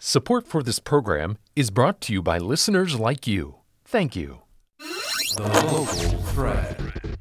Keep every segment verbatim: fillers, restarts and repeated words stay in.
Support for this program is brought to you by listeners like you. Thank you. The Local Thread.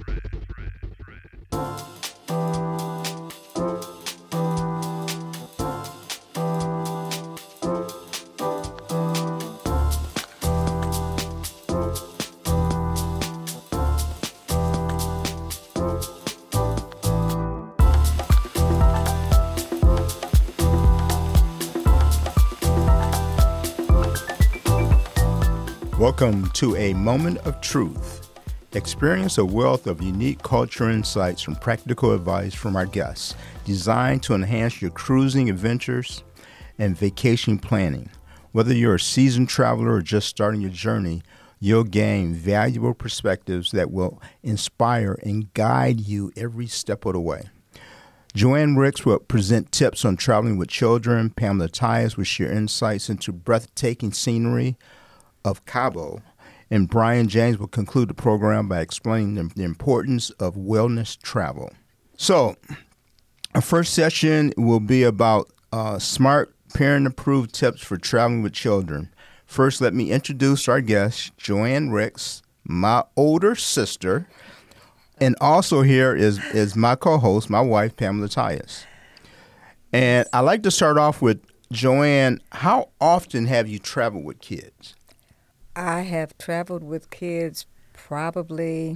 Welcome to A Moment of Truth. Experience a wealth of unique culture insights from practical advice from our guests, designed to enhance your cruising adventures and vacation planning. Whether you're a seasoned traveler or just starting your journey, you'll gain valuable perspectives that will inspire and guide you every step of the way. Joanne Ricks will present tips on traveling with children. Pamela Tyus will share insights into breathtaking scenery of Cabo, and Brian James will conclude the program by explaining the, the importance of wellness travel. So, our first session will be about uh, smart parent-approved tips for traveling with children. First, let me introduce our guest, Joanne Ricks, my older sister, and also here is, is my co-host, my wife, Pamela Tyus. And I'd like to start off with, Joanne, how often have you traveled with kids? I have traveled with kids probably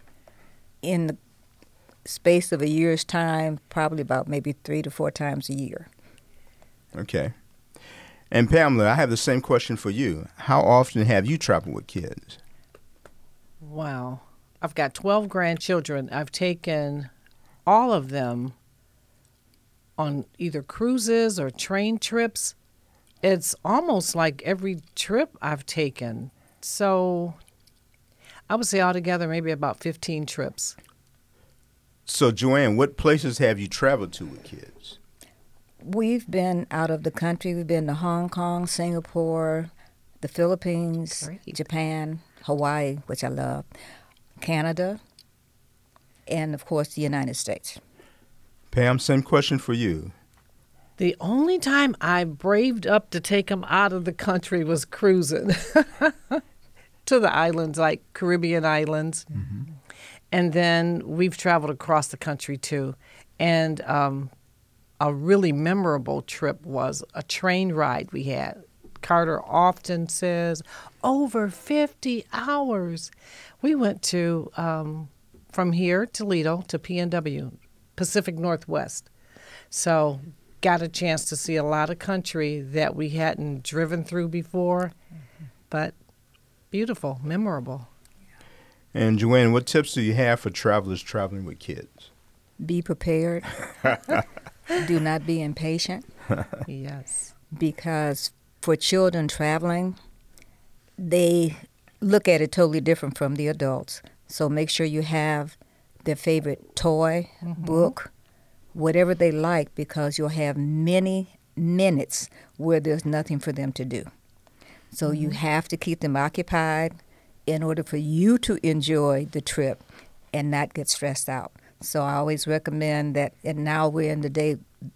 in the space of a year's time, probably about maybe three to four times a year. Okay. And Pamela, I have the same question for you. How often have you traveled with kids? Wow. I've got twelve grandchildren. I've taken all of them on either cruises or train trips. It's almost like every trip I've taken. So I would say altogether maybe about fifteen trips. So, Joanne, what places have you traveled to with kids? We've been out of the country. We've been to Hong Kong, Singapore, the Philippines, Great. Japan, Hawaii, which I love, Canada, and, of course, the United States. Pam, same question for you. The only time I braved up to take them out of the country was cruising to the islands, like Caribbean islands. Mm-hmm. And then we've traveled across the country, too. And um, a really memorable trip was a train ride we had. Carter often says, over fifty hours. We went to, um, from here, Toledo, to P N W, Pacific Northwest. So got a chance to see a lot of country that we hadn't driven through before, mm-hmm. but beautiful, memorable. And Joanne, what tips do you have for travelers traveling with kids? Be prepared. Do not be impatient. Yes. Because for children traveling, they look at it totally different from the adults. So make sure you have their favorite toy, mm-hmm. book, whatever they like, because you'll have many minutes where there's nothing for them to do. So mm-hmm. you have to keep them occupied in order for you to enjoy the trip and not get stressed out. So I always recommend that, and now we're in the day,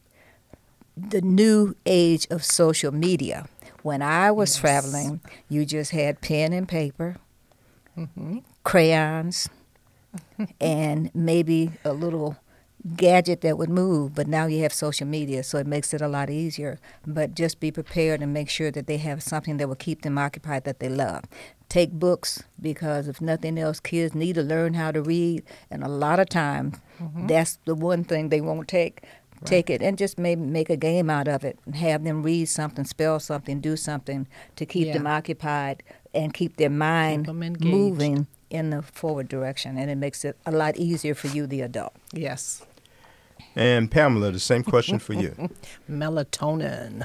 the new age of social media. When I was yes. traveling, you just had pen and paper, mm-hmm. crayons, and maybe a little gadget that would move, but now you have social media, so it makes it a lot easier. But just be prepared and make sure that they have something that will keep them occupied that they love. Take books, because if nothing else, kids need to learn how to read, and a lot of times mm-hmm. that's the one thing they won't take. Right. Take it and just maybe make a game out of it and have them read something, spell something, do something to keep yeah. them occupied and keep their mind keep moving in the forward direction, and it makes it a lot easier for you, the adult. Yes. And Pamela, the same question for you. Melatonin.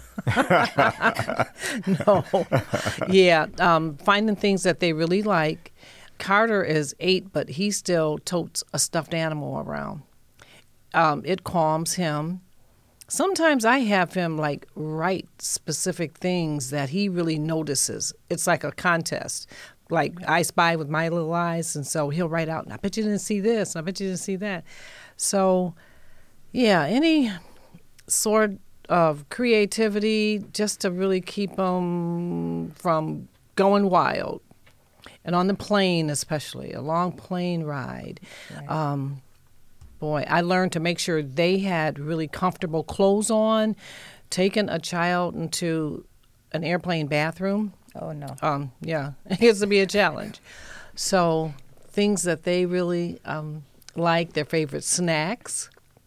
No. Yeah, um, finding things that they really like. Carter is eight, but he still totes a stuffed animal around. Um, it calms him. Sometimes I have him like write specific things that he really notices. It's like a contest. Like I Spy with my little eyes, and so he'll write out, and I bet you didn't see this, and I bet you didn't see that. So, yeah, any sort of creativity just to really keep them from going wild. And on the plane especially, a long plane ride. Right. Um, boy, I learned to make sure they had really comfortable clothes on. Taking a child into an airplane bathroom, Oh, no. um, yeah, it gets to be a challenge. So things that they really um, like, their favorite snacks.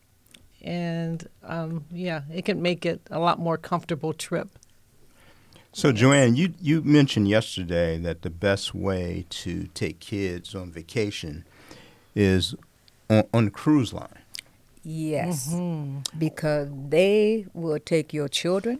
And, um, yeah, it can make it a lot more comfortable trip. So, Joanne, you, you mentioned yesterday that the best way to take kids on vacation is on, on the cruise line. Yes, Mm-hmm. because they will take your children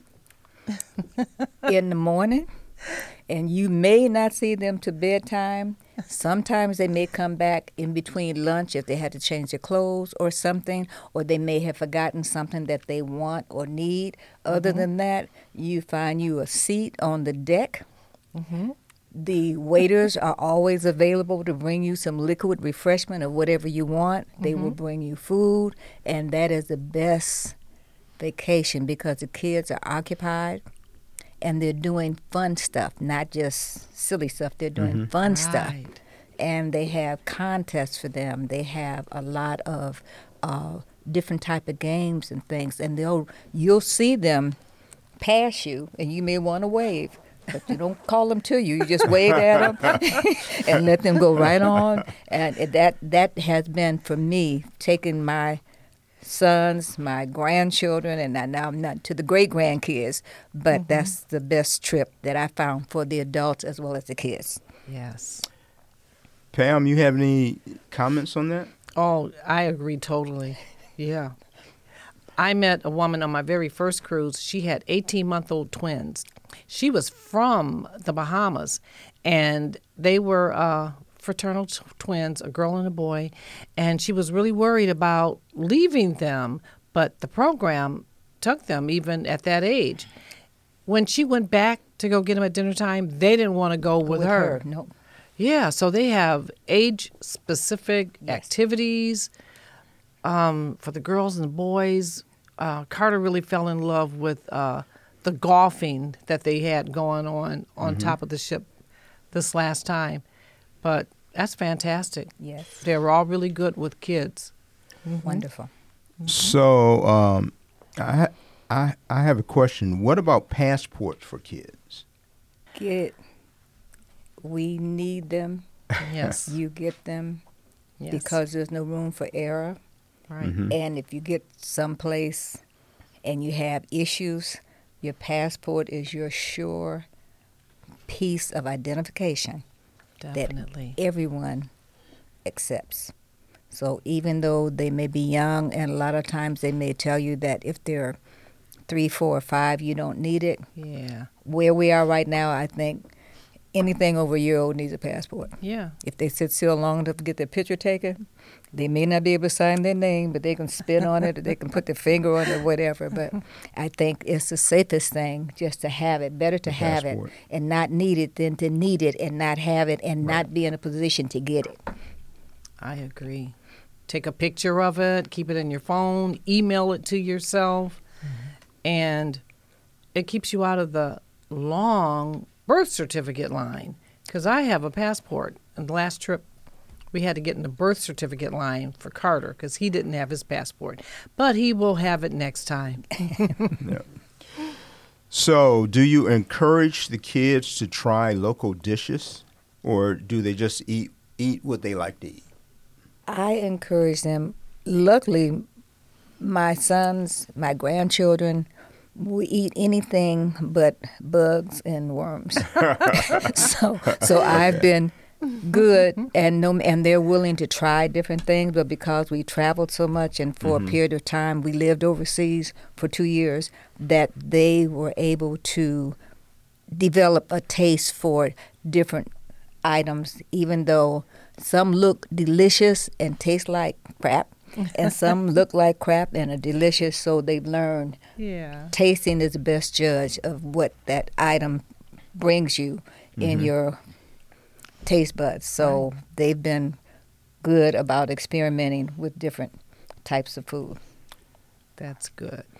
in the morning, and you may not see them to bedtime. Sometimes they may come back in between lunch if they had to change their clothes or something, or they may have forgotten something that they want or need. Other Mm-hmm. than that, you find you a seat on the deck. Mm-hmm. The waiters are always available to bring you some liquid refreshment or whatever you want. They will bring you food, and that is the best vacation because the kids are occupied and they're doing fun stuff, not just silly stuff. They're doing fun stuff. Right. And they have contests for them. They have a lot of uh, different type of games and things, and they'll you'll see them pass you, and you may want to wave. But you don't call them to you. You just wave at them and let them go right on. And that that has been, for me, taking my sons, my grandchildren, and I- now I'm not to the great-grandkids, but that's the best trip that I found for the adults as well as the kids. Yes. Pam, you have any comments on that? Oh, I agree totally. Yeah. I met a woman on my very first cruise. She had eighteen-month-old twins. She was from the Bahamas, and they were uh, fraternal t- twins, a girl and a boy, and she was really worried about leaving them, but the program took them even at that age. When she went back to go get them at dinner time, they didn't want to go with, her. No. Yeah, so they have age-specific Yes. activities um, for the girls and the boys. Uh, Carter really fell in love with uh, the golfing that they had going on on top of the ship this last time. But that's fantastic. Yes. They were all really good with kids. Wonderful. So, um, I, I, I have a question. What about passports for kids? Get. We need them. Yes. You get them yes. because there's no room for error. Right. Mhm. And if you get someplace and you have issues, your passport is your sure piece of identification Definitely. that everyone accepts. So even though they may be young, and a lot of times they may tell you that if they're three, four, or five, you don't need it. Yeah. Where we are right now, I think anything over a year old needs a passport. Yeah. If they sit still long enough to get their picture taken, they may not be able to sign their name, but they can spit on it, or they can put their finger on it, whatever. But I think it's the safest thing just to have it. Better to The have passport. it and not need it than to need it and not have it and not be in a position to get it. I agree. Take a picture of it, keep it in your phone, email it to yourself, and it keeps you out of the long birth certificate line. Because I have a passport, and the last trip we had to get in the birth certificate line for Carter because he didn't have his passport. But he will have it next time. Yeah. So, do you encourage the kids to try local dishes, or do they just eat eat what they like to eat? I encourage them. Luckily, my sons, my grandchildren, we eat anything but bugs and worms. so, so I've been good, and no, and they're willing to try different things. But because we traveled so much, and for a period of time we lived overseas for two years, that they were able to develop a taste for different items, even though some look delicious and taste like crap, and some look like crap and are delicious. So they've learned Yeah. tasting is the best judge of what that item brings you in your taste buds. So they've been good about experimenting with different types of food. That's good.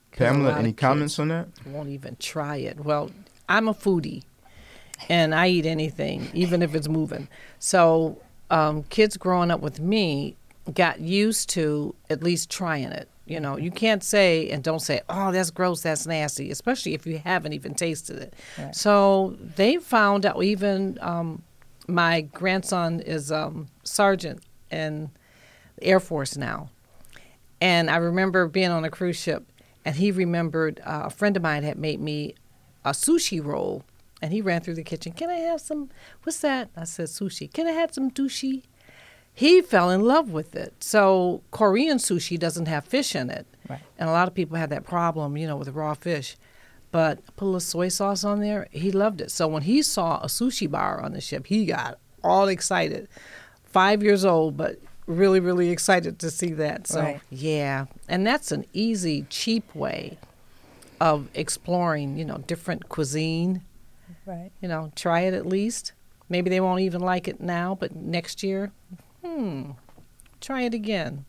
'Cause a Pamela, lot any of comments kids on that? won't even try it. Well, I'm a foodie, and I eat anything, even if it's moving. So um, kids growing up with me got used to at least trying it. You know, you can't say and don't say, oh, that's gross, that's nasty, especially if you haven't even tasted it. Right. So they found out, even um, my grandson is um, sergeant in the Air Force now. And I remember being on a cruise ship, and he remembered uh, a friend of mine had made me a sushi roll. And he ran through the kitchen. Can I have some? What's that? I said, sushi. Can I have some sushi? He fell in love with it. So Korean sushi doesn't have fish in it. Right. And a lot of people have that problem, you know, with raw fish. But put a little soy sauce on there. He loved it. So when he saw a sushi bar on the ship, he got all excited. Five years old, but really, really excited to see that. So, Right. yeah. And that's an easy, cheap way of exploring, you know, different cuisine. Right. You know, try it at least. Maybe they won't even like it now, but next year, hmm, try it again.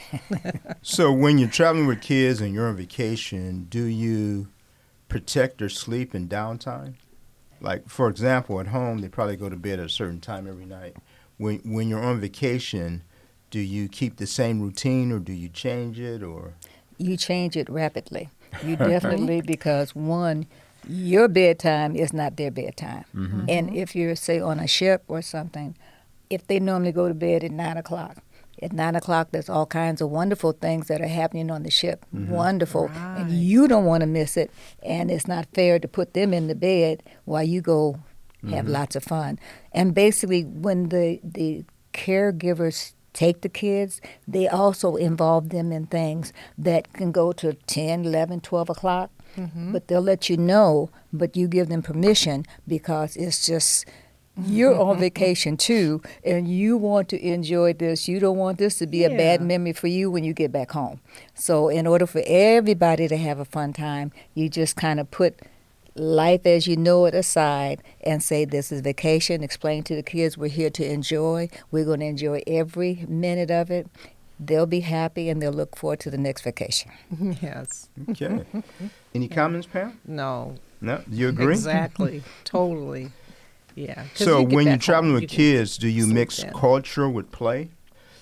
So when you're traveling with kids and you're on vacation, do you protect their sleep in downtime? Like, for example, at home, they probably go to bed at a certain time every night. When when you're on vacation, do you keep the same routine or do you change it? Or You change it rapidly. You definitely, because one, your bedtime is not their bedtime. Mm-hmm. And if you're, say, on a ship or something, if they normally go to bed at nine o'clock, at nine o'clock, there's all kinds of wonderful things that are happening on the ship. Mm-hmm. Wonderful. Right. And you don't want to miss it. And it's not fair to put them in the bed while you go have Mm-hmm. lots of fun. And basically, when the, the caregivers take the kids, they also involve them in things that can go to ten, eleven, twelve o'clock. Mm-hmm. But they'll let you know, but you give them permission because it's just, you're on vacation too, and you want to enjoy this. You don't want this to be a bad Yeah. memory for you when you get back home. So in order for everybody to have a fun time, you just kind of put life as you know it aside and say, this is vacation. Explain to the kids, we're here to enjoy. We're going to enjoy every minute of it. They'll be happy and they'll look forward to the next vacation. Yes. okay. Any comments, Pam? No. No, do you agree? Exactly. Totally. Yeah. 'Cause So you get when you're back traveling home, with you can kids, do you sleep mix in. culture with play?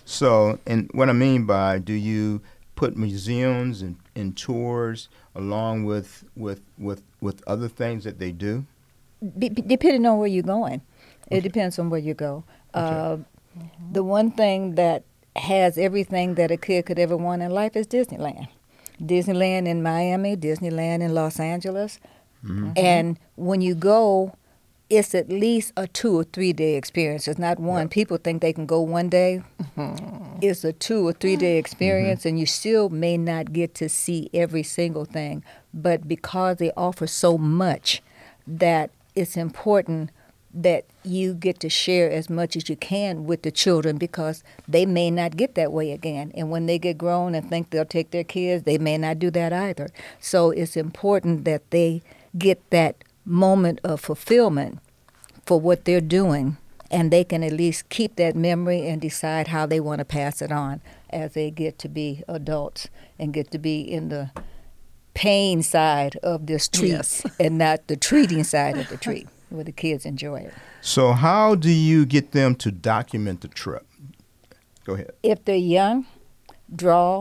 So, and what I mean by, do you put museums and, and tours along with with with with other things that they do? Be, be- depending on where you're going. It depends on where you go. Uh, the one thing that has everything that a kid could ever want in life is Disneyland. Disneyland in Miami, Disneyland in Los Angeles. Mm-hmm. And when you go, it's at least a two or three day experience. It's not one. Yeah. People think they can go one day. It's a two or three day experience, and you still may not get to see every single thing. But because they offer so much, that it's important that you get to share as much as you can with the children, because they may not get that way again. And when they get grown and think they'll take their kids, they may not do that either. So it's important that they get that moment of fulfillment for what they're doing, and they can at least keep that memory and decide how they want to pass it on as they get to be adults and get to be in the pain side of this treat Yes. and not the treating side of the treat, where the kids enjoy it. So how do you get them to document the trip? Go ahead. If they're young, draw,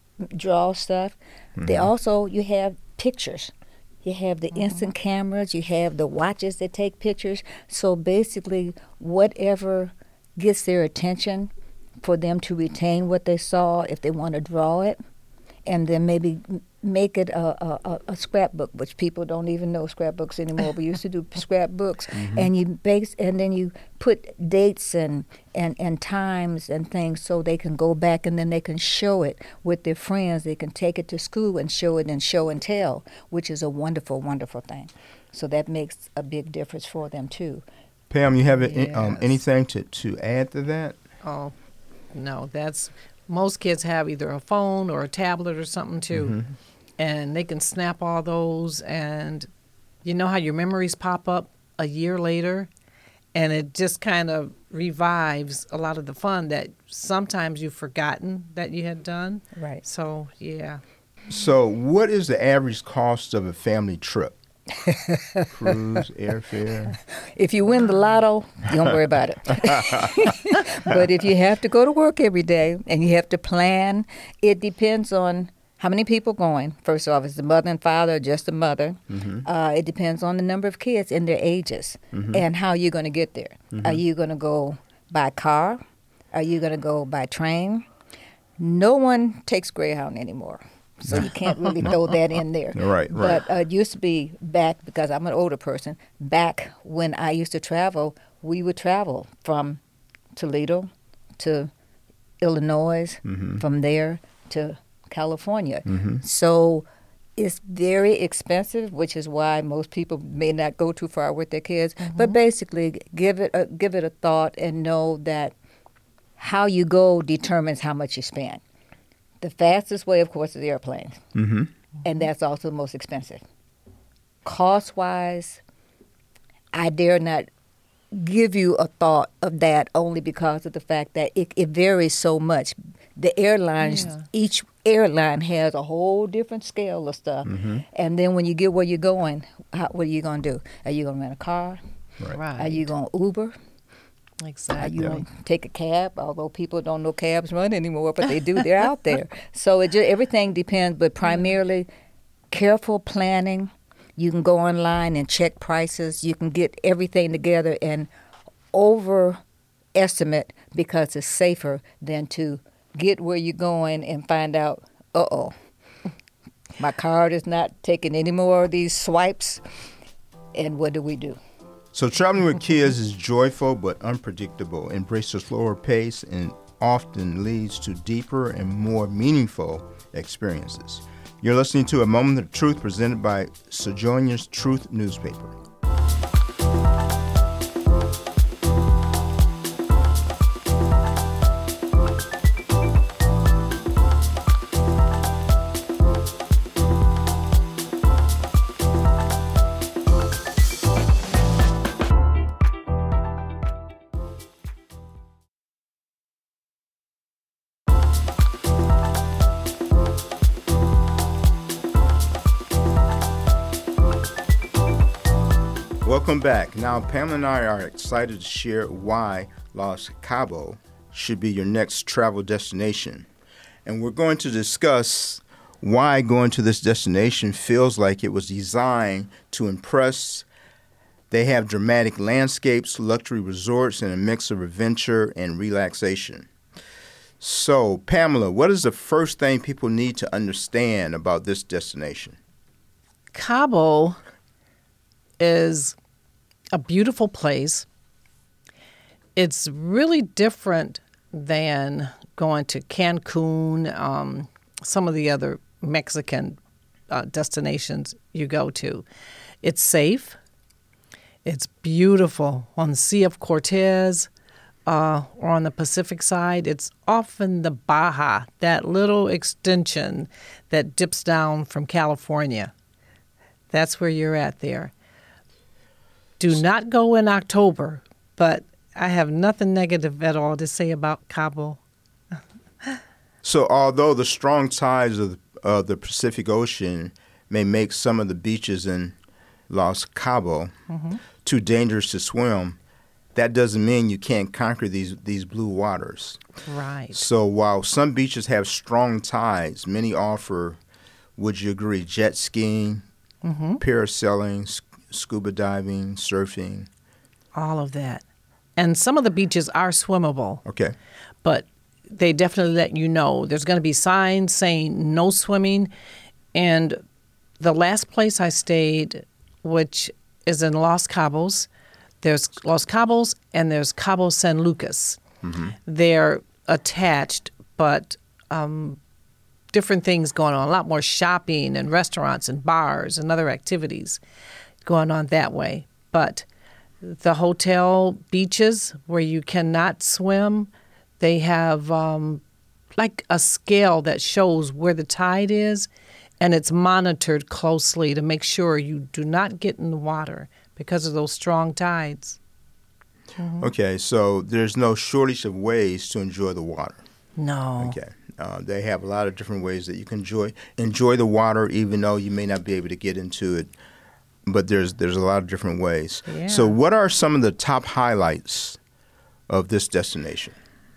draw stuff. They also, you have pictures. You have the instant cameras. You have the watches that take pictures. So basically, whatever gets their attention for them to retain what they saw, if they want to draw it, and then maybe m- make it a, a, a- a scrapbook, which people don't even know scrapbooks anymore. We used to do scrapbooks, and you base, and then you put dates and, and, and times and things so they can go back and then they can show it with their friends. They can take it to school and show it and show and tell, which is a wonderful, wonderful thing. So that makes a big difference for them too. Pam, you have it, um, Yes. anything to, to add to that? Oh, no, that's, most kids have either a phone or a tablet or something too. Mm-hmm. And they can snap all those, and you know how your memories pop up a year later, and it just kind of revives a lot of the fun that sometimes you've forgotten that you had done. Right. So, yeah. So, what is the average cost of a family trip? Cruise, airfare. If you win the lotto, don't worry about it. But if you have to go to work every day and you have to plan, it depends on how many people going. First off, is the mother and father or just the mother? Mm-hmm. Uh, it depends on the number of kids and their ages mm-hmm. and how you're going to get there. Mm-hmm. Are you going to go by car? Are you going to go by train? No one takes Greyhound anymore. So you can't really throw that in there. Right, right. But uh, it used to be back, because I'm an older person, back when I used to travel, we would travel from Toledo to Illinois, mm-hmm. from there to California. Mm-hmm. So it's very expensive, which is why most people may not go too far with their kids. Mm-hmm. But basically, give it a, give it a thought and know that how you go determines how much you spend. The fastest way, of course, is airplanes, mm-hmm. and that's also the most expensive. Cost-wise, I dare not give you a thought of that only because of the fact that it, it varies so much. The airlines, yeah. each airline has a whole different scale of stuff, mm-hmm. and then when you get where you're going, how, what are you going to do? Are you going to rent a car? Right. Right. Are you going to Uber? Exactly. Are you going to take a cab? Although people don't know cabs run anymore, but they do. They're out there. So it just, everything depends, but primarily careful planning. You can go online and check prices. You can get everything together and overestimate because it's safer than to get where you're going and find out, uh-oh, my card is not taking any more of these swipes, and what do we do? So traveling with kids is joyful but unpredictable. Embrace a slower pace and often leads to deeper and more meaningful experiences. You're listening to A Moment of Truth presented by Sojourner's Truth newspaper. Welcome back. Now, Pamela and I are excited to share why Los Cabos should be your next travel destination. And we're going to discuss why going to this destination feels like it was designed to impress. They have dramatic landscapes, luxury resorts, and a mix of adventure and relaxation. So, Pamela, what is the first thing people need to understand about this destination? Cabo is a beautiful place. It's really different than going to Cancun, um, some of the other Mexican uh, destinations you go to. It's safe. It's beautiful. On the Sea of Cortez uh, or on the Pacific side, it's often the Baja, that little extension that dips down from California. That's where you're at there. Do not go in October, but I have nothing negative at all to say about Cabo. So although the strong tides of, of the Pacific Ocean may make some of the beaches in Los Cabos mm-hmm. too dangerous to swim, that doesn't mean you can't conquer these, these blue waters. Right. So while some beaches have strong tides, many offer, would you agree, jet skiing, mm-hmm. parasailing, sc- scuba diving, surfing. All of that. And some of the beaches are swimmable. Okay. But they definitely let you know. There's going to be signs saying no swimming. And the last place I stayed, which is in Los Cabos, there's Los Cabos and there's Cabo San Lucas. Mm-hmm. They're attached, but um, different things going on. A lot more shopping and restaurants and bars and other activities going on that way. But the hotel beaches where you cannot swim, they have um, like a scale that shows where the tide is, and it's monitored closely to make sure you do not get in the water because of those strong tides. Mm-hmm. Okay, so there's no shortage of ways to enjoy the water. No. Okay, Uh, they have a lot of different ways that you can enjoy enjoy the water, even though you may not be able to get into it. But there's there's a lot of different ways. Yeah. So, what are some of the top highlights of this destination?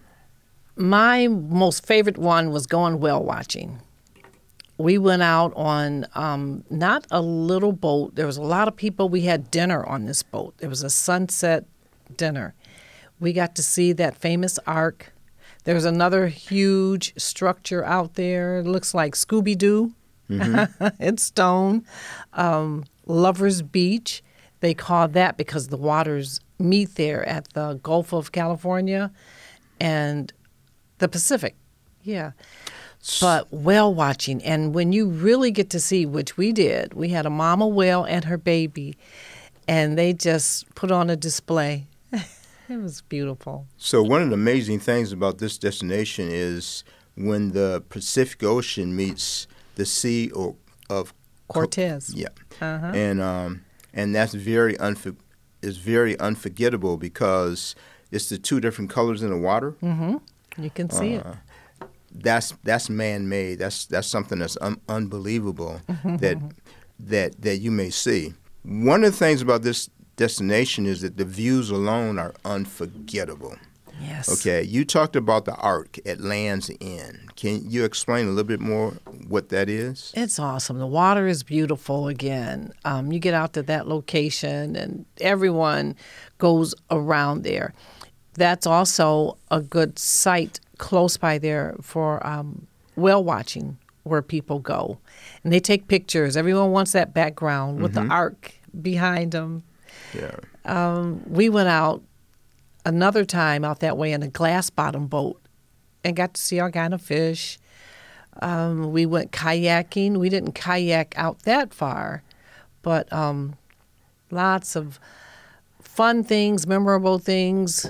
My most favorite one was going whale watching. We went out on um, not a little boat. There was a lot of people. We had dinner on this boat. It was a sunset dinner. We got to see that famous ark. There was another huge structure out there. It looks like Scooby-Doo. Mm-hmm. It's stone. Um, Lover's Beach. They call that because the waters meet there at the Gulf of California and the Pacific. Yeah. But whale watching, and when you really get to see, which we did, we had a mama whale and her baby, and they just put on a display. It was beautiful. So one of the amazing things about this destination is when the Pacific Ocean meets the Sea or, of Cortez. Yeah, Uh-huh. and um, and that's very unfor- is very unforgettable because it's the two different colors in the water. Mm-hmm. You can see Uh, it. That's that's man-made. That's that's something that's un- unbelievable that that that you may see. One of the things about this destination is that the views alone are unforgettable. Yes. Okay, you talked about the Ark at Land's End. Can you explain a little bit more what that is? It's awesome. The water is beautiful again. Um, you get out to that location, and everyone goes around there. That's also a good site close by there for um, whale watching, where people go. And they take pictures. Everyone wants that background with Mm-hmm. the ark behind them. Yeah. Um, we went out another time out that way in a glass bottom boat and got to see all kind of fish. Um, we went kayaking. We didn't kayak out that far, but um, lots of fun things, memorable things.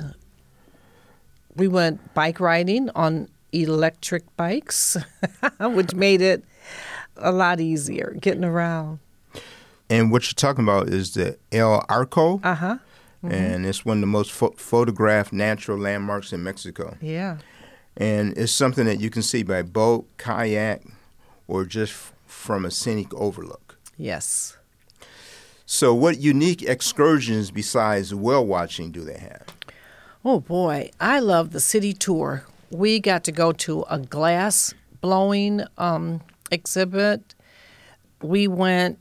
We went bike riding on electric bikes, which made it a lot easier getting around. And what you're talking about is the El Arco, Uh-huh. and it's one of the most pho- photographed natural landmarks in Mexico. Yeah. And it's something that you can see by boat, kayak, or just f- from a scenic overlook. Yes. So what unique excursions besides whale watching do they have? Oh, boy. I love the city tour. We got to go to a glass blowing um, exhibit. We went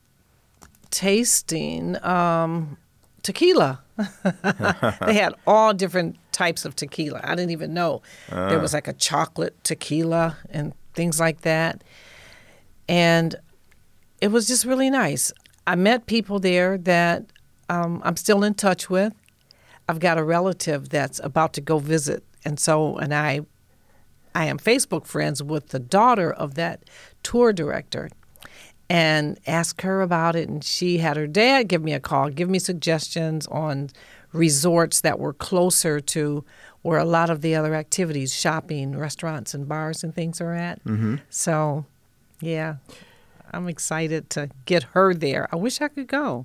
tasting um, tequila. They had all different types of tequila. I didn't even know. Uh. There was like a chocolate tequila and things like that. And it was just really nice. I met people there that um, I'm still in touch with. I've got a relative that's about to go visit. And so, and I, I am Facebook friends with the daughter of that tour director, and asked her about it. And she had her dad give me a call, give me suggestions on resorts that were closer to where a lot of the other activities, shopping, restaurants, and bars and things are at. Mm-hmm. So, yeah, I'm excited to get her there. I wish I could go.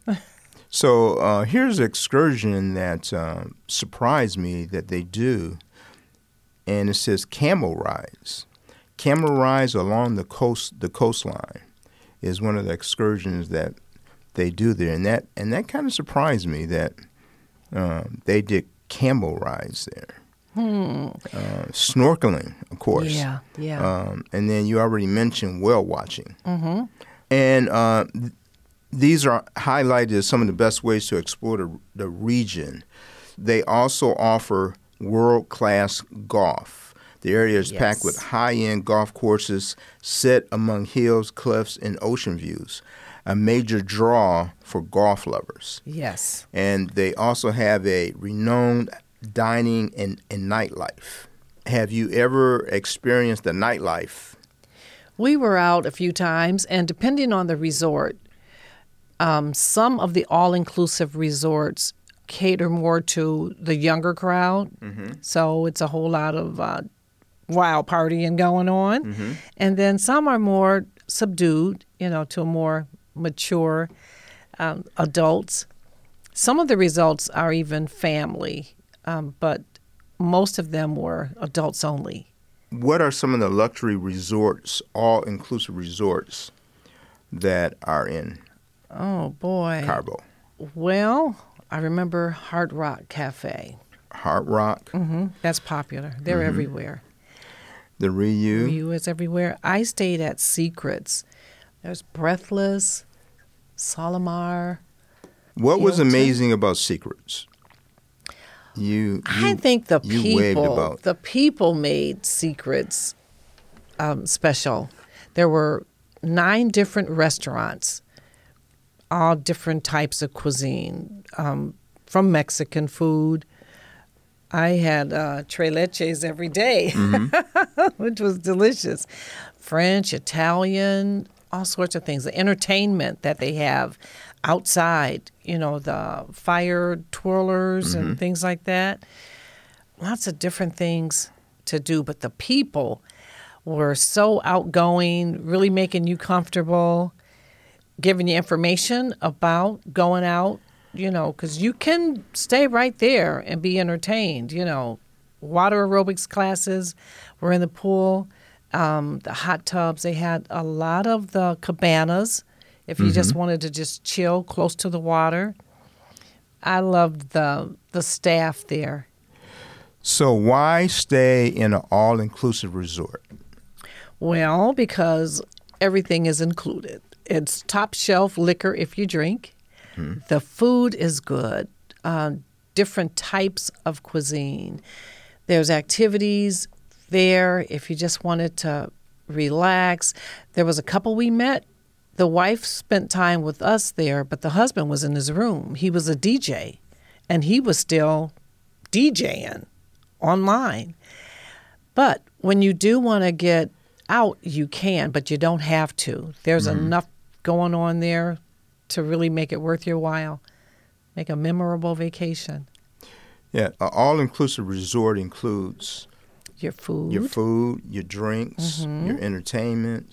So uh, here's an excursion that uh, surprised me that they do, and it says camel rides. Camel rides along the coast, the coastline, is one of the excursions that they do there, and that and that kind of surprised me that uh, they did camel rides there. Hmm. Uh, snorkeling, of course. Yeah, yeah. Um, and then you already mentioned whale watching. Mm-hmm. And uh, th- these are highlighted as some of the best ways to explore the, the region. They also offer world-class golf. The area is Yes. packed with high-end golf courses set among hills, cliffs, and ocean views, a major draw for golf lovers. Yes. And they also have a renowned dining and, and nightlife. Have you ever experienced the nightlife? We were out a few times, and depending on the resort, um, some of the all-inclusive resorts cater more to the younger crowd. Mm-hmm. So it's a whole lot of uh, wild partying going on. Mm-hmm. And then some are more subdued, you know, to more mature um, adults. Some of the resorts are even family, um, but most of them were adults only. what are some of the luxury resorts, all-inclusive resorts that are in Oh, boy. Cabo? Well, I remember Hard Rock Cafe. Hard Rock, hmm That's popular. They're Mm-hmm. everywhere. the Ryu. Ryu is everywhere. I stayed at Secrets. There's Breathless, Solomar. What was Hilton. amazing about Secrets? You, I you think the you waved people, about. the people made Secrets um, special. There were nine different restaurants, all different types of cuisine, um, from Mexican food. I had uh, tres leches every day, which was delicious. French, Italian, all sorts of things. The entertainment that they have outside, you know, the fire twirlers and things like that. Lots of different things to do, but the people were so outgoing, really making you comfortable, giving you information about going out, you know, because you can stay right there and be entertained, you know. Water aerobics classes were in the pool, um, the hot tubs. They had a lot of the cabanas if you just wanted to just chill close to the water. I loved the the staff there. So why stay in an all-inclusive resort? Well, because everything is included. It's top shelf liquor if you drink. The food is good. Uh, different types of cuisine. There's activities there if you just wanted to relax. There was a couple we met. The wife spent time with us there, but the husband was in his room. He was a D J, and he was still DJing online. But when you do want to get out, you can, but you don't have to. There's enough going on there to really make it worth your while. Make a memorable vacation. Yeah, an all-inclusive resort includes Your food. your food, your drinks, your entertainment,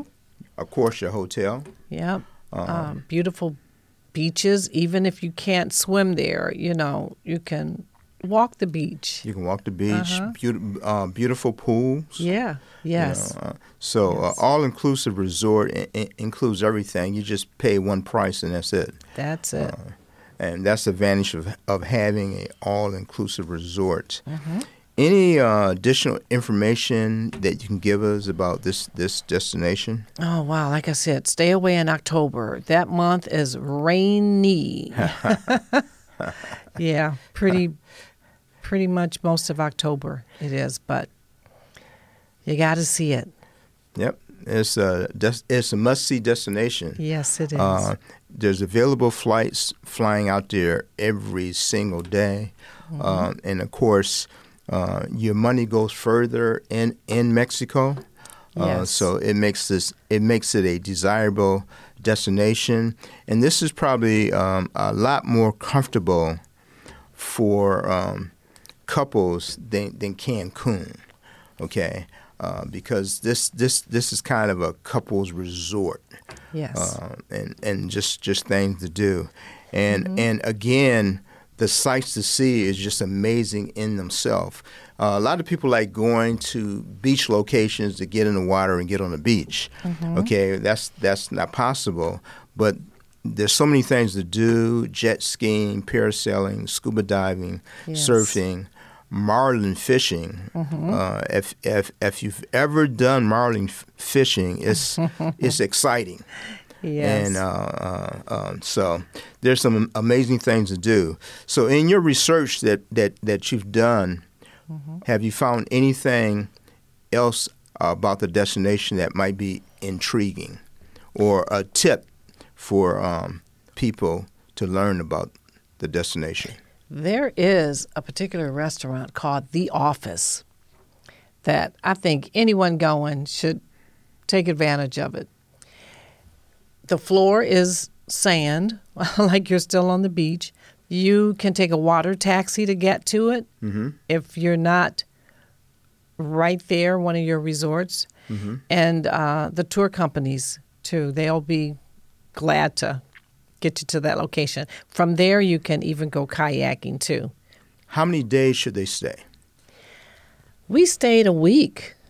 of course, your hotel. Yep. Um, beautiful beaches. Even if you can't swim there, you know, you can walk the beach. You can walk the beach. Beautiful, uh, beautiful pools. Yeah. you Yes. know, uh, so Yes. uh, all-inclusive resort I- I- includes everything. You just pay one price and that's it. That's it. And that's the advantage of, of having an all-inclusive resort. Mm-hmm. Any uh, additional information that you can give us about this, this destination? Oh, wow. Like I said, stay away in October. That month is rainy. Yeah, pretty pretty much most of October it is, but you got to see it. Yep. It's a, des- it's a must-see destination. Yes, it is. Uh, there's available flights flying out there every single day. Um, and, of course, uh, your money goes further in, in Mexico. Uh, Yes. So it makes this it makes it a desirable destination. And this is probably um, a lot more comfortable for um, couples than, than Cancun, okay? Uh, because this, this this is kind of a couples resort. Yes. uh, and and just, just things to do, and and again, the sights to see is just amazing in themselves. Uh, a lot of people like going to beach locations to get in the water and get on the beach. Okay, that's that's not possible, but there's so many things to do: jet skiing, parasailing, scuba diving, Yes. surfing, marlin fishing. Uh, if if if you've ever done marlin f- fishing, it's it's exciting. Yes. And uh, uh, um, so there's some amazing things to do. So in your research that, that, that you've done, have you found anything else about the destination that might be intriguing or a tip for um, people to learn about the destination? There is a particular restaurant called The Office that I think anyone going should take advantage of it. The floor is sand, like you're still on the beach. You can take a water taxi to get to it Mm-hmm. if you're not right there, one of your resorts. Mm-hmm. And uh, the tour companies, too, they'll be glad to get you to that location. From there, you can even go kayaking, too. How many days should they stay? We stayed a week.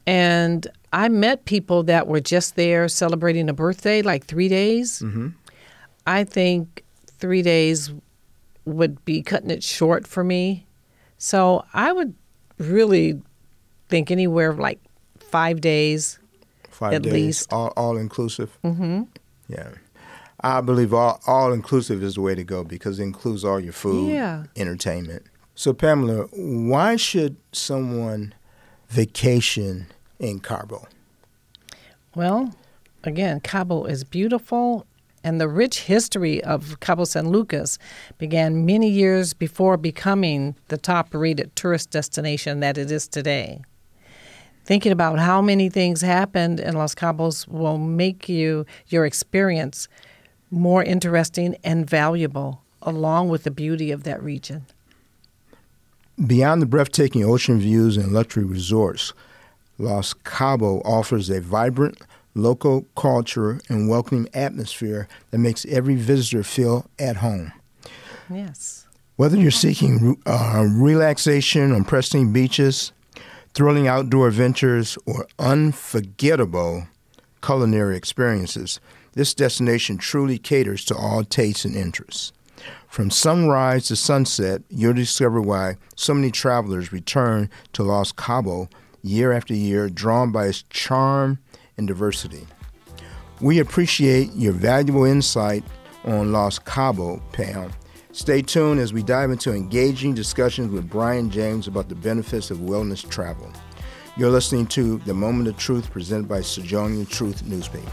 And I met people that were just there celebrating a birthday, like three days. Mm-hmm. I think three days would be cutting it short for me. So I would really think anywhere like five days. Five at days, least. all all inclusive. Mm-hmm. Yeah, I believe all all inclusive is the way to go because it includes all your food, Yeah. entertainment. So Pamela, why should someone vacation in Cabo? Well, again, Cabo is beautiful, and the rich history of Cabo San Lucas began many years before becoming the top-rated tourist destination that it is today. Thinking about how many things happened in Los Cabos will make you your experience more interesting and valuable, along with the beauty of that region. Beyond the breathtaking ocean views and luxury resorts, Los Cabos offers a vibrant local culture and welcoming atmosphere that makes every visitor feel at home. Yes. Whether you're seeking uh, relaxation on pristine beaches, thrilling outdoor adventures, or unforgettable culinary experiences, this destination truly caters to all tastes and interests. From sunrise to sunset, you'll discover why so many travelers return to Los Cabos year after year, drawn by its charm and diversity. We appreciate your valuable insight on Los Cabos, Pam. Stay tuned as we dive into engaging discussions with Brian James about the benefits of wellness travel. You're listening to The Moment of Truth, presented by Sojourner Truth newspaper.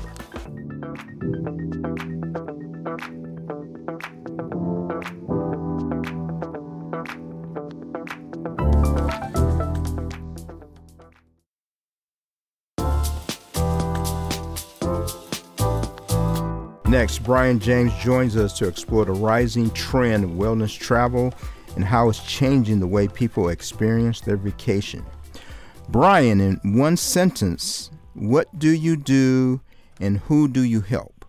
Next, Brian James joins us to explore the rising trend of wellness travel and how it's changing the way people experience their vacation. Brian, in one sentence, what do you do and who do you help?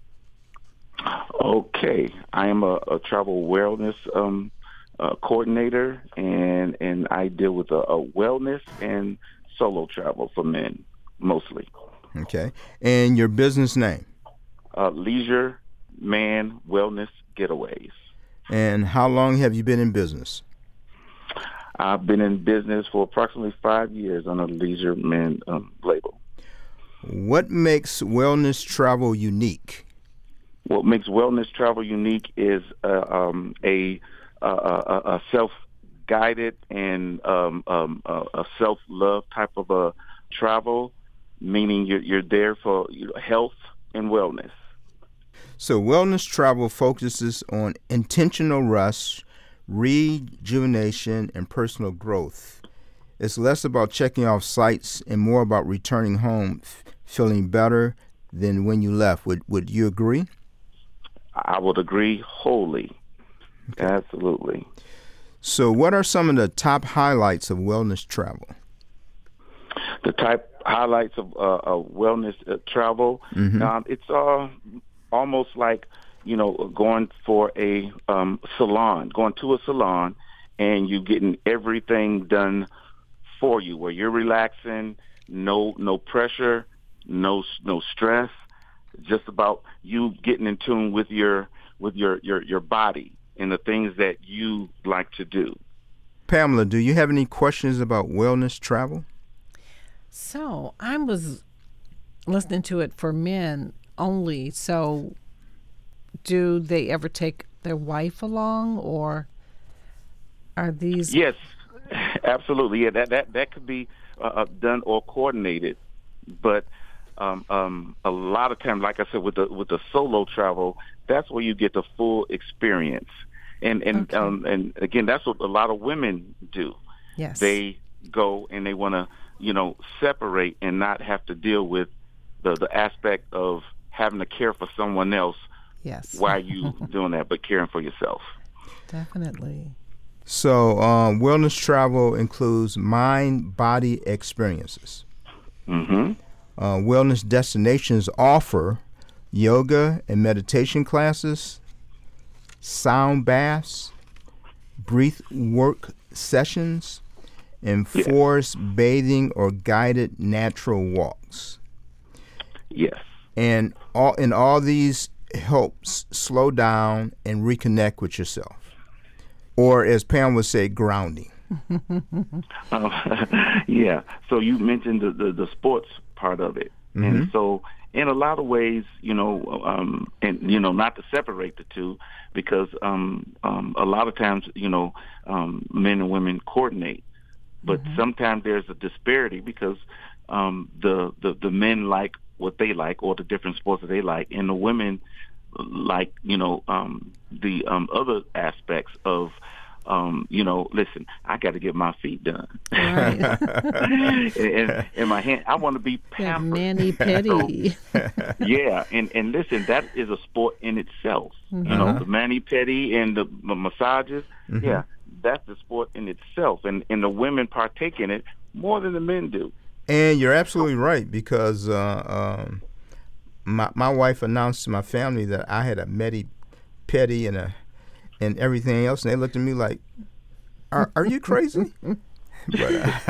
Okay, I am a, a travel wellness um, uh, coordinator, and and I deal with a, a wellness and solo travel for men, mostly. Okay, and your business name? Uh, Leisure Man Wellness Getaways. And how long have you been in business? I've been in business for approximately five years on a Leisure Man um, label. What makes wellness travel unique? What makes wellness travel unique is uh, um, a, a, a, a self-guided and um, um, a, a self-love type of a travel, meaning you're, you're there for you know, health and wellness. So wellness travel focuses on intentional rest, rejuvenation, and personal growth. It's less about checking off sites and more about returning home f- feeling better than when you left. Would would you agree? I would agree wholly. Okay. Absolutely. So what are some of the top highlights of wellness travel? The type highlights of, uh, of wellness uh, travel, Mm-hmm. um, it's uh, almost like, you know, going for a um, salon, going to a salon, and you getting everything done for you, where you're relaxing, no no pressure, no no stress, just about you getting in tune with your with your, your, your body and the things that you like to do. Pamela, do you have any questions about wellness travel? So I was listening to it for men only. So do they ever take their wife along, or are these? Yes, absolutely. Yeah, that that, that could be uh, done or coordinated. But um, um, a lot of times, like I said, with the with the solo travel, that's where you get the full experience. And and Okay. um, and again, that's what a lot of women do. Yes. They go and they want to, you know, separate and not have to deal with the, the aspect of having to care for someone else Yes. while you doing that, but caring for yourself. Definitely. So um, wellness travel includes mind-body experiences. Mm-hmm. Uh, wellness destinations offer yoga and meditation classes, sound baths, breath work sessions, enforce bathing or guided natural walks. Yes. And all and all these helps slow down and reconnect with yourself. Or as Pam would say, grounding. uh, yeah. So you mentioned the, the, the sports part of it. Mm-hmm. And so in a lot of ways, you know, um, and, you know, not to separate the two, because um, um, a lot of times, you know, um, men and women coordinate. But mm-hmm. sometimes there's a disparity because um, the, the, the men like what they like or the different sports that they like, and the women like, you know, um, the um, other aspects of, um, you know, listen, I got to get my feet done. Right. and, and, and my hand, I want to be pampered. Mani-pedi. So, yeah, and, and listen, that is a sport in itself. Mm-hmm. You know, the mani-pedi and the, the massages, mm-hmm. yeah, that's the sport in itself. And, and the women partake in it more than the men do. And you're absolutely right, because uh, um, my my wife announced to my family that I had a mani-pedi and a and everything else, and they looked at me like, "Are are you crazy?" but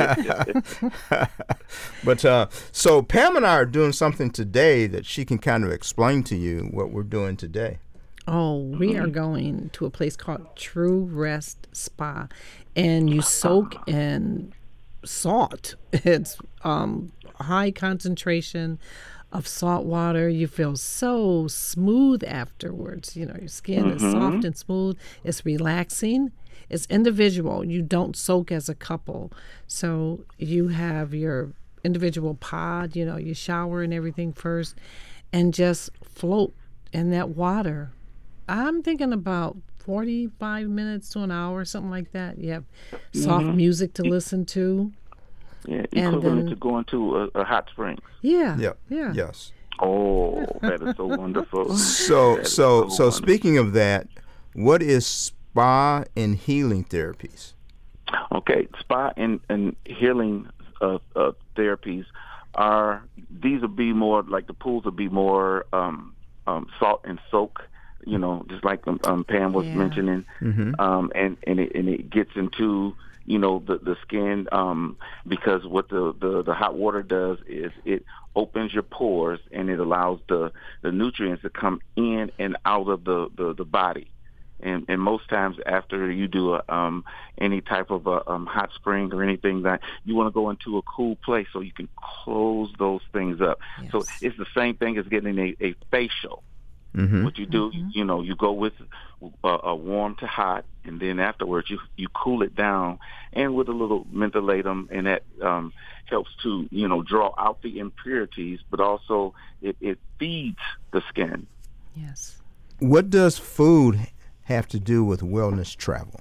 uh, but uh, so Pam and I are doing something today that she can kind of explain to you what we're doing today. Oh, we are going to a place called True Rest Spa, and you soak in salt. It's um, high concentration of salt water. You feel so smooth afterwards. You know, your skin mm-hmm. is soft and smooth. It's relaxing. It's individual. You don't soak as a couple. So you have your individual pod, you know, you shower and everything first and just float in that water. I'm thinking about forty-five minutes to an hour, something like that. You have soft mm-hmm. music to listen to. Yeah, equivalent to going to a, a hot spring. Yeah. Yep. Yeah. Yes. Oh, that is so wonderful. So, so, so, so speaking of that, what is spa and healing therapies? Okay, spa and, and healing uh, uh, therapies are, these will be more, like the pools will be more um, um, salt and soak, you know, just like um, um, Pam was yeah. mentioning, mm-hmm. um, and, and, it, and it gets into, you know, the, the skin, um, because what the, the, the hot water does is it opens your pores and it allows the, the nutrients to come in and out of the, the, the body. And, and most times after you do a, um, any type of a um, hot spring or anything, that you want to go into a cool place so you can close those things up. Yes. So it's the same thing as getting a, a facial. Mm-hmm. What you do, mm-hmm. you know, you go with a, a warm to hot, and then afterwards you you cool it down, and with a little mentholatum, and that um, helps to, you know, draw out the impurities, but also it, it feeds the skin. Yes. What does food have to do with wellness travel?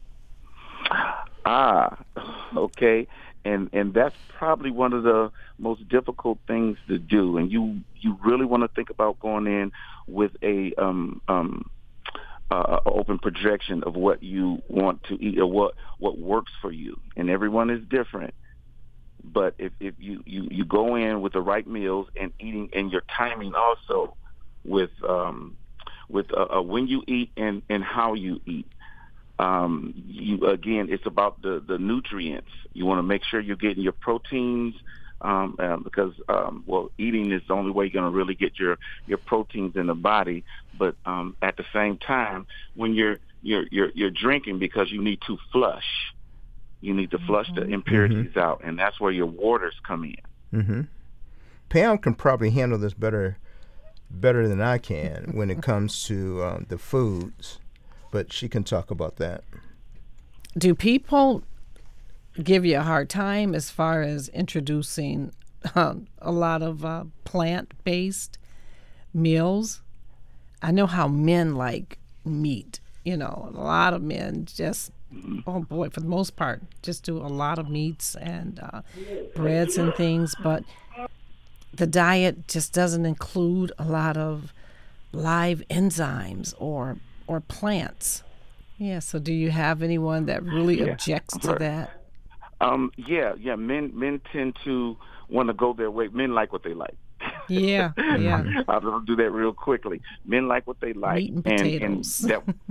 Ah, okay. And and that's probably one of the most difficult things to do. And you, you really want to think about going in with a um, um, uh, open projection of what you want to eat or what, what works for you. And everyone is different. But if, if you, you, you go in with the right meals and eating, and your timing also with um, with uh, uh, when you eat and, and how you eat. Um, you, again, it's about the, the nutrients. You want to make sure you're getting your proteins, um, uh, because, um, well, eating is the only way you're going to really get your, your proteins in the body. But um, at the same time, when you're, you're, you're, you're drinking, because you need to flush, you need to flush mm-hmm. the impurities mm-hmm. out, and that's where your waters come in. Mm-hmm. Pam can probably handle this better better than I can when it comes to uh, the foods. But she can talk about that. Do people give you a hard time as far as introducing um, a lot of uh, plant-based meals? I know how men like meat. You know, a lot of men just, oh boy, for the most part, just do a lot of meats and uh, breads and things. But the diet just doesn't include a lot of live enzymes or or plants. Yeah, so do you have anyone that really yeah. objects to that? Um, yeah, yeah. Men men tend to want to go their way. Men like what they like. Yeah, yeah. I'll do that real quickly. Men like what they like. Meat and potatoes. And, and that,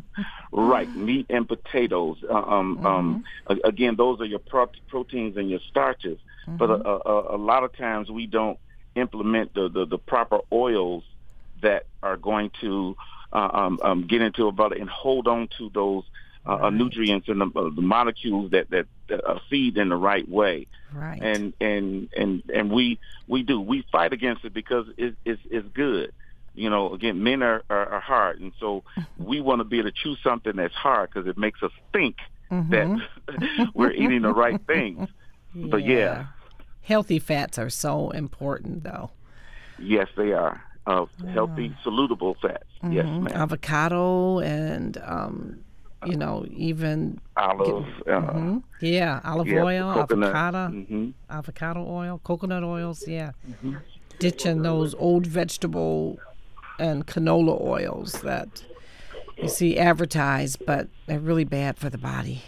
Right, meat and potatoes. Uh, um, mm-hmm. um, again, those are your pro- proteins and your starches. Mm-hmm. But a, a, a lot of times we don't implement the, the, the proper oils that are going to uh, um, um, get into a body and hold on to those uh, right. nutrients and the, uh, the molecules that that, that uh, feed in the right way. Right. And and and and we we do we fight against it because it, it's it's good. You know, again, men are, are, are hard, and so we want to be able to choose something that's hard because it makes us think mm-hmm. that we're eating the right things. Yeah. But yeah, healthy fats are so important, though. Yes, they are. Uh, healthy, soluble fats. Mm-hmm. Yes, ma'am. Avocado and, um, you know, even olive. Get, uh, mm-hmm. Yeah, olive yeah, oil, coconut. avocado, mm-hmm. avocado oil, coconut oils. Yeah, mm-hmm. ditching those old vegetable and canola oils that you see advertised, but they're really bad for the body.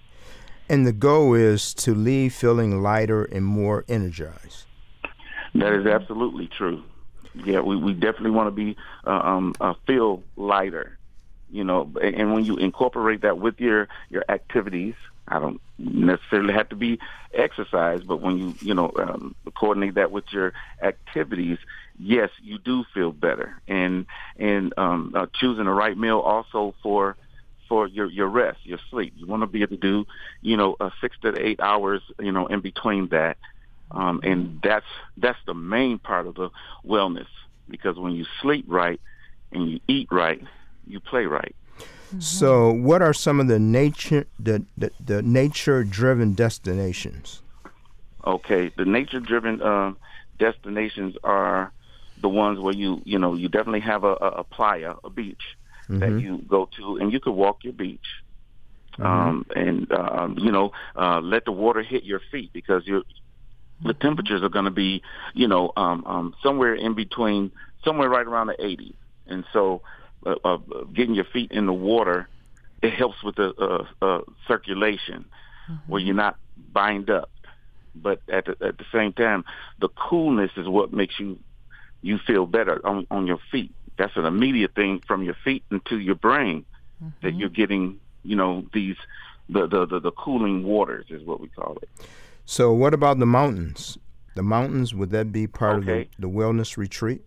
And the goal is to leave feeling lighter and more energized. That is absolutely true. Yeah, we, we definitely want to be uh, um, uh, feel lighter, you know. And when you incorporate that with your, your activities, I don't necessarily have to be exercise, but when you you know um, coordinate that with your activities, yes, you do feel better. And and um, uh, choosing the right meal also for for your, your rest, your sleep. You want to be able to do you know uh, six to eight hours you know in between that. Um, and that's that's the main part of the wellness, because when you sleep right and you eat right, you play right. Mm-hmm. So, what are some of the nature the, the, the nature-driven destinations? Okay, the nature-driven uh, destinations are the ones where you you know you definitely have a, a, a playa, a beach mm-hmm. that you go to, and you could walk your beach. Mm-hmm. Um, and um, you know uh, let the water hit your feet, because you're the temperatures are going to be, you know, um, um, somewhere in between, somewhere right around the eighties. And so uh, uh, getting your feet in the water, it helps with the uh, uh, circulation mm-hmm. where you're not bind up. But at the, at the same time, the coolness is what makes you you feel better on, on your feet. That's an immediate thing from your feet into your brain mm-hmm. that you're getting, you know, these the, the, the, the cooling waters is what we call it. So what about the mountains? The mountains, would that be part okay. of the, the wellness retreat?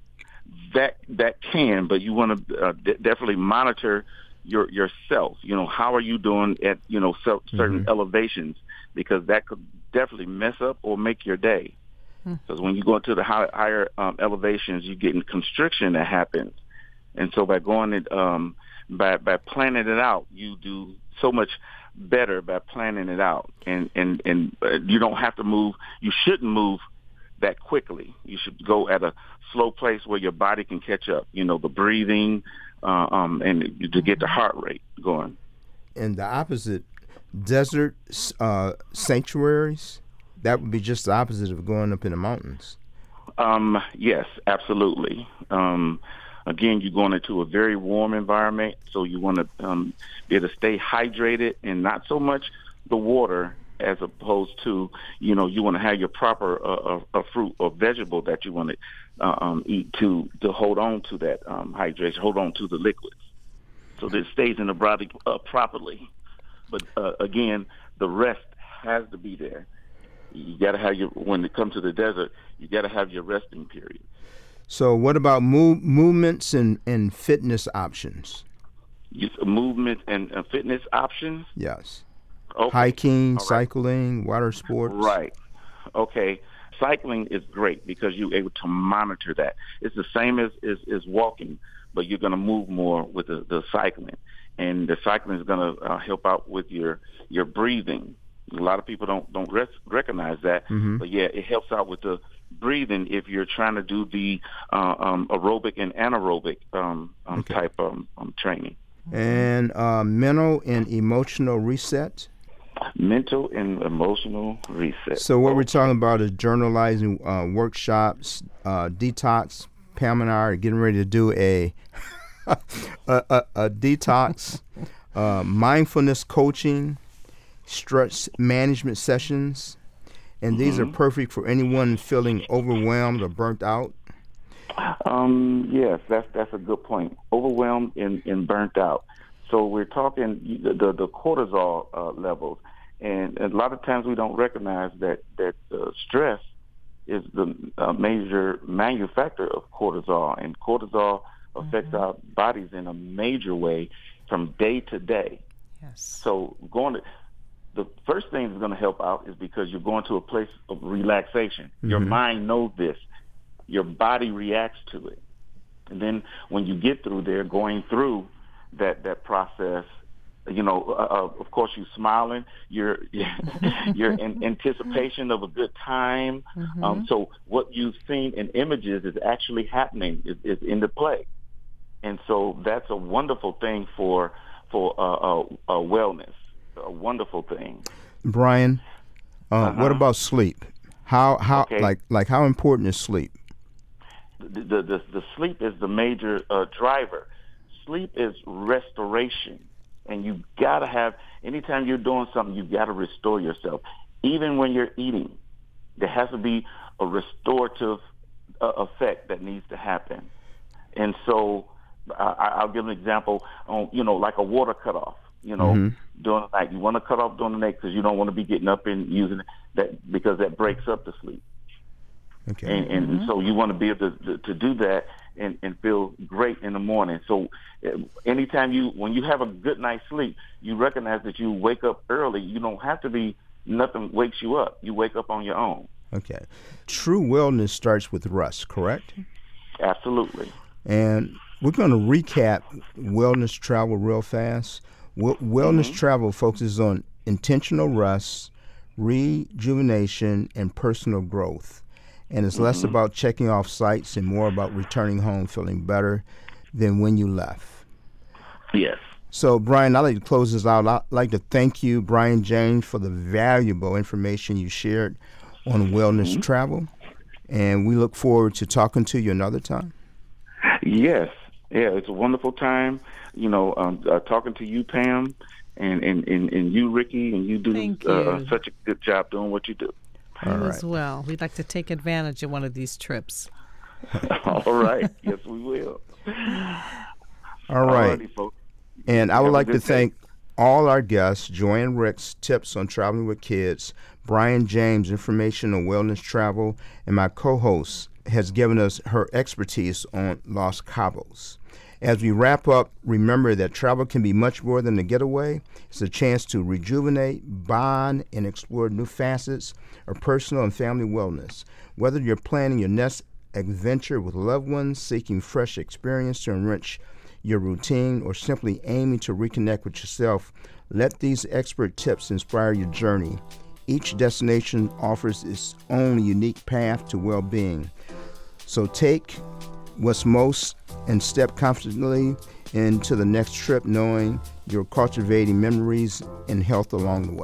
That that can, but you want to uh, d- definitely monitor your yourself. You know, how are you doing at, you know, so, certain mm-hmm. elevations, because that could definitely mess up or make your day. Because mm-hmm. when you go into the high, higher um, elevations, you get constriction that happens. And so by going it, um, by by planning it out, you do so much better by planning it out, and and and uh, you don't have to move. You shouldn't move that quickly. You should go at a slow pace where your body can catch up. You know, the breathing, uh, um, and to get the heart rate going. And the opposite, desert uh, sanctuaries. That would be just the opposite of going up in the mountains. Um, yes, absolutely. Um, Again, you're going into a very warm environment, so you want to um, be able to stay hydrated, and not so much the water as opposed to, you know, you want to have your proper uh, uh, fruit or vegetable that you want to uh, um, eat to to hold on to that um, hydration, hold on to the liquids, so that it stays in the body uh, properly. But uh, again, the rest has to be there. You got to have your, when it comes to the desert, you got to have your resting period. So what about move, movements and, and fitness options? Use movement and uh, fitness options? Yes. Okay. Hiking, right. cycling, water sports? Right. Okay. Cycling is great because you're able to monitor that. It's the same as, as, as walking, but you're going to move more with the, the cycling. And the cycling is going to uh, help out with your, your breathing. A lot of people don't, don't res- recognize that, mm-hmm. but yeah, it helps out with the breathing if you're trying to do the uh, um, aerobic and anaerobic um, um, okay. type of um, training. And uh, mental and emotional reset? Mental and emotional reset. So what okay. we're talking about is journalizing uh, workshops, uh, detox. Pam and I are getting ready to do a a, a, a detox, uh, mindfulness coaching, stress management sessions. And these mm-hmm. are perfect for anyone feeling overwhelmed or burnt out? Um, yes, that's that's a good point. Overwhelmed and, and burnt out. So we're talking the, the, the cortisol uh, levels. And a lot of times we don't recognize that, that uh, stress is the uh, major manufacturer of cortisol. And cortisol affects mm-hmm. our bodies in a major way from day to day. Yes. So going to, the first thing that's going to help out is because you're going to a place of relaxation. Mm-hmm. Your mind knows this. Your body reacts to it. And then when you get through there, going through that, that process, you know, uh, of course, you're smiling. You're you're in anticipation of a good time. Mm-hmm. Um, so what you've seen in images is actually happening. Is, is in the play, and so that's a wonderful thing for for uh, uh, uh, wellness. A wonderful thing. Brian, uh, uh-huh. what about sleep? How how okay. like like how important is sleep? The the the, the sleep is the major uh, driver. Sleep is restoration. And you got to have, anytime you're doing something, you got to restore yourself. Even when you're eating, there has to be a restorative uh, effect that needs to happen. And so uh, I'll give an example, on, you know, like a water cutoff. You know, mm-hmm. during the night, you want to cut off during the night because you don't want to be getting up and using that because that breaks up the sleep. Okay. And, and mm-hmm. so you want to be able to, to, to do that and, and feel great in the morning. So uh, anytime you, when you have a good night's sleep, you recognize that you wake up early. You don't have to be, nothing wakes you up. You wake up on your own. Okay. True wellness starts with rest, correct? Absolutely. And we're going to recap wellness travel real fast. Wellness mm-hmm. travel focuses on intentional rest, rejuvenation, and personal growth. And it's mm-hmm. less about checking off sites and more about returning home feeling better than when you left. Yes. So, Brian, I'd like to close this out. I'd like to thank you, Brian James, for the valuable information you shared on wellness mm-hmm. travel. And we look forward to talking to you another time. Yes. Yeah, it's a wonderful time. You know, um, uh, talking to you, Pam, and, and, and, and you, Ricky, and you do Thank uh, you. such a good job doing what you do. You All as right. well. We'd like to take advantage of one of these trips. All right. Yes, we will. All right. Alrighty, folks. And I would Have a like to good day. thank all our guests, Joanne Ricks, tips on traveling with kids, Brian James, information on wellness travel, and my co-host has given us her expertise on Los Cabos. As we wrap up, remember that travel can be much more than a getaway. It's a chance to rejuvenate, bond, and explore new facets of personal and family wellness. Whether you're planning your next adventure with loved ones, seeking fresh experience to enrich your routine, or simply aiming to reconnect with yourself, let these expert tips inspire your journey. Each destination offers its own unique path to well-being. So take what's most and step confidently into the next trip, knowing you're cultivating memories and health along the way.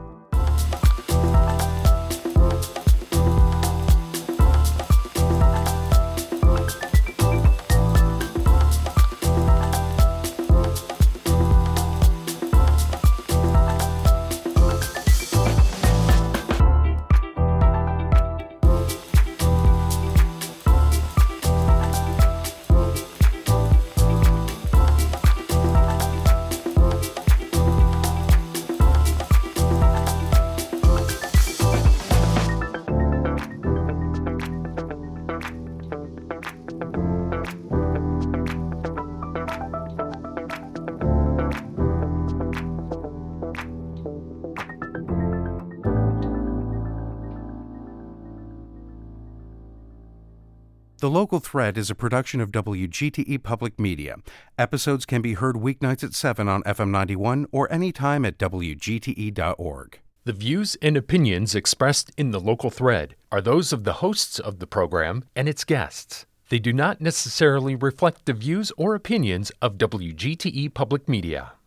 The Local Thread is a production of W G T E Public Media. Episodes can be heard weeknights at seven on F M ninety-one or anytime at W G T E dot org. The views and opinions expressed in The Local Thread are those of the hosts of the program and its guests. They do not necessarily reflect the views or opinions of W G T E Public Media.